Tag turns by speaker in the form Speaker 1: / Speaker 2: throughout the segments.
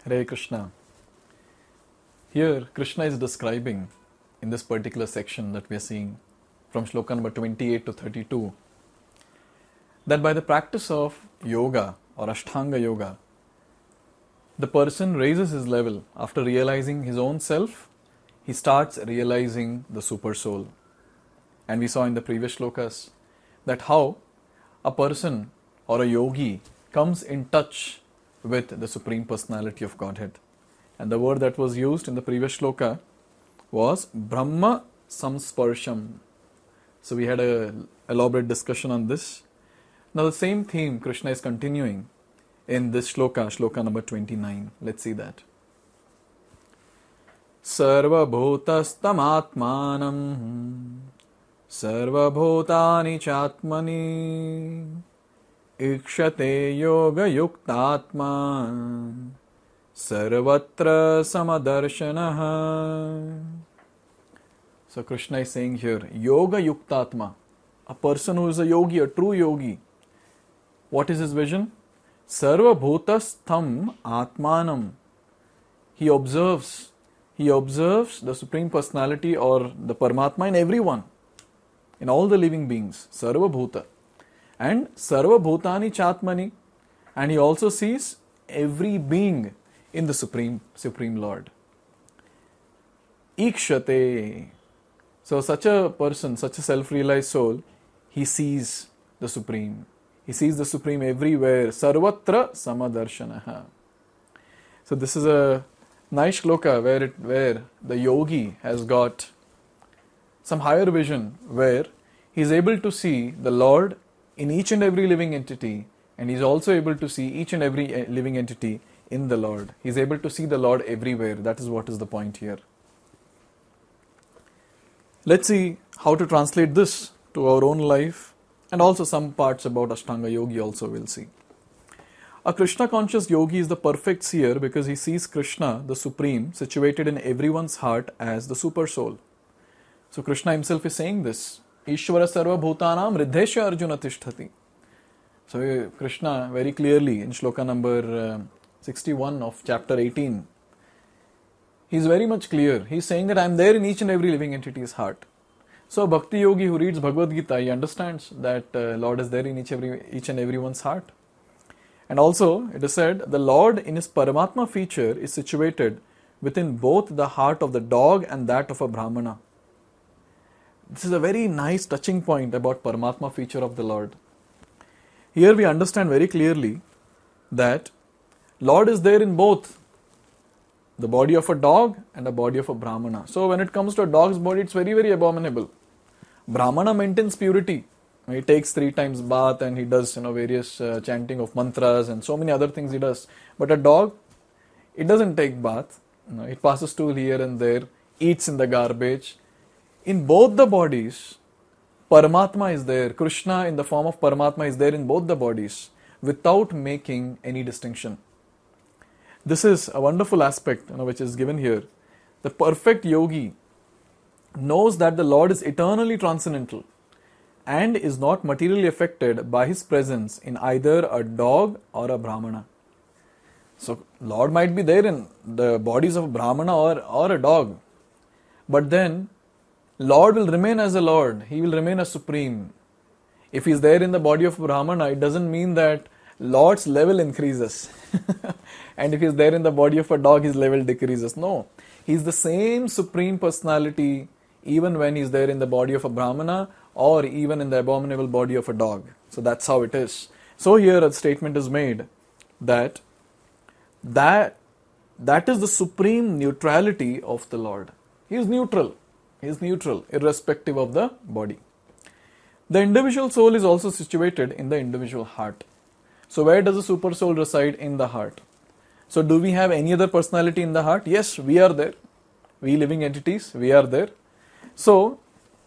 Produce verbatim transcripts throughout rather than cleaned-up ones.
Speaker 1: Hare Krishna. Here, Krishna is describing in this particular section that we are seeing from shloka number twenty-eight to thirty-two that by the practice of yoga or Ashtanga yoga, the person raises his level. After realizing his own self, he starts realizing the super soul. And we saw in the previous shlokas that how a person or a yogi comes in touch with the Supreme Personality of Godhead. And the word that was used in the previous shloka was Brahma Samsparsham. So we had an elaborate discussion on this. Now the same theme Krishna is continuing in this shloka, shloka number twenty-nine. Let's see that. Sarva bhutastam atmanam sarva bhutani chatmani ikshate yoga yuktatma sarvatra samadarshanaha. So Krishna is saying here, yoga yuktatma, a person who is a yogi, a true yogi. What is his vision? Sarva bhutastham atmanam. He observes, he observes the Supreme Personality or the Paramatma in everyone, in all the living beings, Sarva Bhuta. And Sarva Bhutani Chatmani. And he also sees every being in the Supreme, Supreme Lord. Ikshate. So such a person, such a self-realized soul, he sees the Supreme. He sees the Supreme everywhere. Sarvatra Samadarshanaha. So this is a nice shloka where, it, where the yogi has got some higher vision, where he is able to see the Lord in each and every living entity, and he is also able to see each and every living entity in the Lord. He is able to see the Lord everywhere. That is what is the point here. Let's see how to translate this to our own life, and also some parts about Ashtanga Yogi also we'll see. A Krishna conscious yogi is the perfect seer because he sees Krishna, the Supreme, situated in everyone's heart as the super soul. So Krishna himself is saying this. Ishvara sarva bhutanam riddhesha arjuna tishthati. So Krishna very clearly in shloka number uh, sixty-one of chapter eighteen, he is very much clear. He is saying that I am there in each and every living entity's heart. So a bhakti yogi who reads Bhagavad Gita, he understands that uh, Lord is there in each, every, each and everyone's heart. And also it is said the Lord in his Paramatma feature is situated within both the heart of the dog and that of a Brahmana. This is a very nice touching point about Paramatma feature of the Lord. Here we understand very clearly that Lord is there in both the body of a dog and the body of a Brahmana. So when it comes to a dog's body, it's very, very abominable. Brahmana maintains purity. He takes three times bath and he does, you know, various uh, chanting of mantras and so many other things he does. But a dog, it doesn't take bath. You know, it passes stool here and there, eats in the garbage. In both the bodies, Paramatma is there. Krishna in the form of Paramatma is there in both the bodies without making any distinction. This is a wonderful aspect, you know, which is given here. The perfect yogi knows that the Lord is eternally transcendental and is not materially affected by his presence in either a dog or a Brahmana. So Lord might be there in the bodies of a Brahmana or, or a dog, but then Lord will remain as a Lord. He will remain as Supreme. If he is there in the body of a Brahmana, it doesn't mean that Lord's level increases. And if he is there in the body of a dog, his level decreases. No. He is the same Supreme Personality even when he is there in the body of a Brahmana or even in the abominable body of a dog. So that's how it is. So here a statement is made that that, that is the supreme neutrality of the Lord. He is neutral. He is neutral irrespective of the body. The individual soul is also situated in the individual heart. So where does the super soul reside? In the heart. So do we have any other personality in the heart? Yes, we are there. We living entities, we are there. So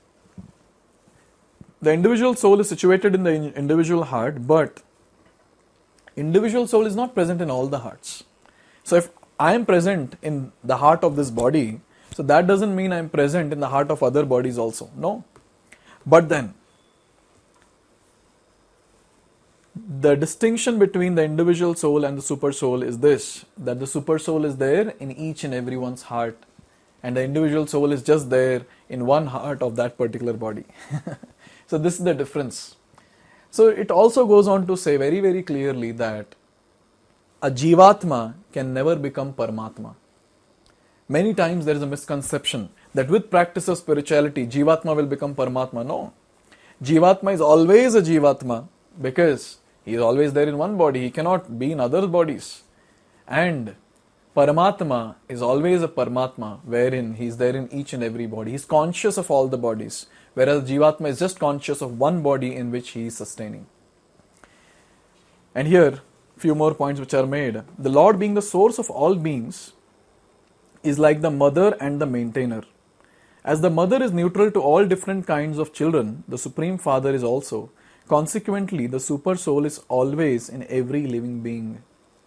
Speaker 1: the individual soul is situated in the individual heart, but individual soul is not present in all the hearts. So if I am present in the heart of this body, so that doesn't mean I am present in the heart of other bodies also. No. But then The distinction between the individual soul and the super soul is this, that the super soul is there in each and everyone's heart, and the individual soul is just there in one heart of that particular body. So this is the difference. So it also goes on to say very, very clearly that a Jivatma can never become Paramatma. Many times there is a misconception that with practice of spirituality, Jivatma will become Paramatma. No. Jivatma is always a Jivatma because he is always there in one body. He cannot be in other bodies. And Paramatma is always a Paramatma wherein he is there in each and every body. He is conscious of all the bodies. Whereas Jivatma is just conscious of one body in which he is sustaining. And here, few more points which are made. The Lord being the source of all beings is like the mother and the maintainer. As the mother is neutral to all different kinds of children, the Supreme Father is also. Consequently, the super soul is always in every living being.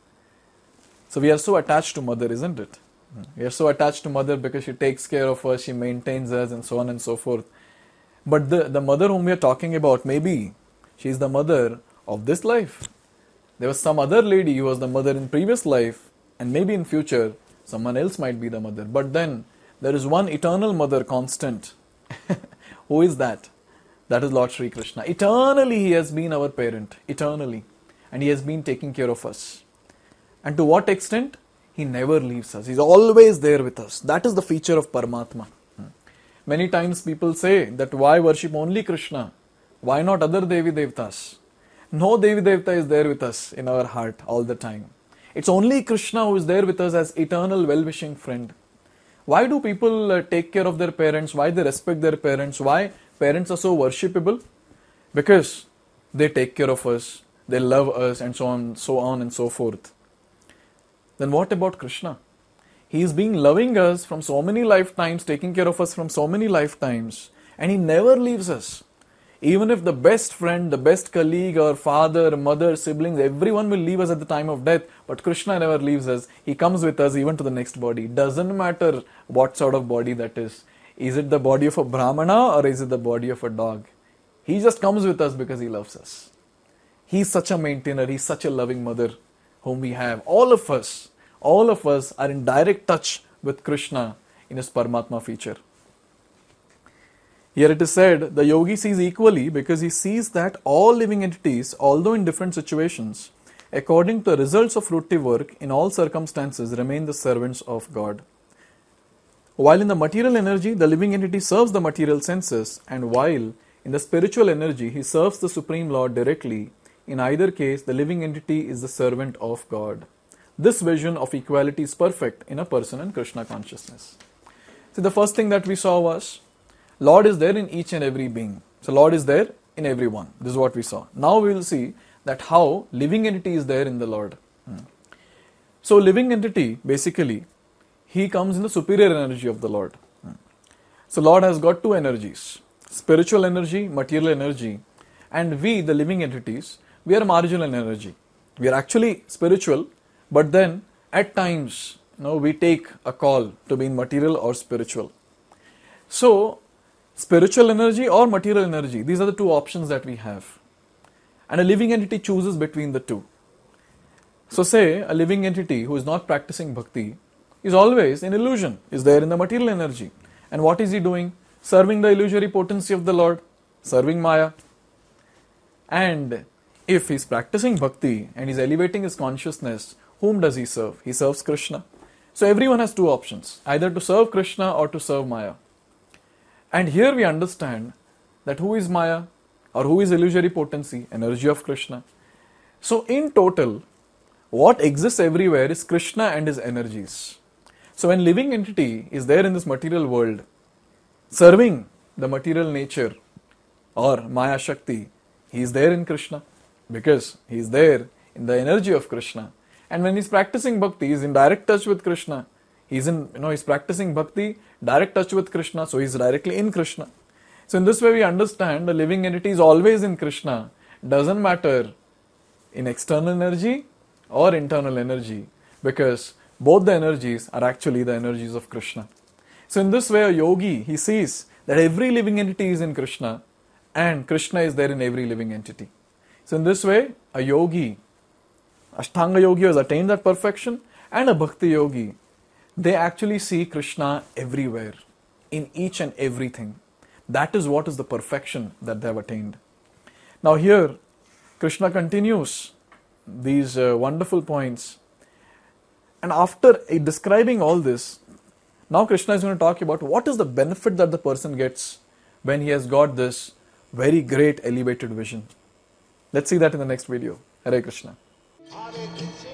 Speaker 1: So we are so attached to mother, isn't it? We are so attached to mother because she takes care of us, she maintains us, and so on and so forth. But the, the mother whom we are talking about, maybe she is the mother of this life. There was some other lady who was the mother in previous life, and maybe in future someone else might be the mother. But then there is one eternal mother, constant. Who is that? That is Lord Sri Krishna. Eternally he has been our parent, eternally. And he has been taking care of us. And to what extent? He never leaves us. He is always there with us. That is the feature of Paramatma. Many times people say that why worship only Krishna? Why not other Devi Devtas? No Devi Devta is there with us in our heart all the time. It's only Krishna who is there with us as eternal well-wishing friend. Why do people uh, take care of their parents? Why they respect their parents? Why parents are so worshipable? Because they take care of us, they love us, and so on, so on and so forth. Then what about Krishna? He is being loving us from so many lifetimes, taking care of us from so many lifetimes, and he never leaves us. Even if the best friend, the best colleague, or father, mother, siblings, everyone will leave us at the time of death, but Krishna never leaves us. He comes with us even to the next body. Doesn't matter what sort of body that is. Is it the body of a Brahmana or is it the body of a dog? He just comes with us because he loves us. He's such a maintainer, he's such a loving mother whom we have. All of us, all of us are in direct touch with Krishna in his Paramatma feature. Here it is said, the yogi sees equally because he sees that all living entities, although in different situations, according to the results of fruitive work, in all circumstances remain the servants of God. While in the material energy, the living entity serves the material senses, and while in the spiritual energy, he serves the Supreme Lord directly, in either case, the living entity is the servant of God. This vision of equality is perfect in a person and Krishna consciousness. So the first thing that we saw was, Lord is there in each and every being. So Lord is there in everyone. This is what we saw. Now we will see that how living entity is there in the Lord. Hmm. So living entity, basically, he comes in the superior energy of the Lord. Hmm. So Lord has got two energies. Spiritual energy, material energy. And we, the living entities, we are marginal energy. We are actually spiritual, but then at times, you know, we take a call to be in material or spiritual. So, spiritual energy or material energy, these are the two options that we have. And a living entity chooses between the two. So say a living entity who is not practicing bhakti is always in illusion, is there in the material energy. And what is he doing? Serving the illusory potency of the Lord, serving Maya. And if he is practicing bhakti and is elevating his consciousness, whom does he serve? He serves Krishna. So everyone has two options, either to serve Krishna or to serve Maya. And here we understand that who is Maya or who is illusory potency, energy of Krishna. So in total, what exists everywhere is Krishna and his energies. So when living entity is there in this material world, serving the material nature or Maya Shakti, he is there in Krishna because he is there in the energy of Krishna. And when he is practicing bhakti, he is in direct touch with Krishna. He is in, you know, he's practicing bhakti, direct touch with Krishna, so he is directly in Krishna. So in this way we understand the living entity is always in Krishna. Doesn't matter in external energy or internal energy, because both the energies are actually the energies of Krishna. So in this way a yogi, he sees that every living entity is in Krishna and Krishna is there in every living entity. So in this way, a yogi, Ashtanga yogi has attained that perfection, and a Bhakti yogi, they actually see Krishna everywhere, in each and everything. That is what is the perfection that they have attained. Now here, Krishna continues these uh, wonderful points. And after uh, describing all this, now Krishna is going to talk about what is the benefit that the person gets when he has got this very great elevated vision. Let's see that in the next video. Hare Krishna. Hare Krishna.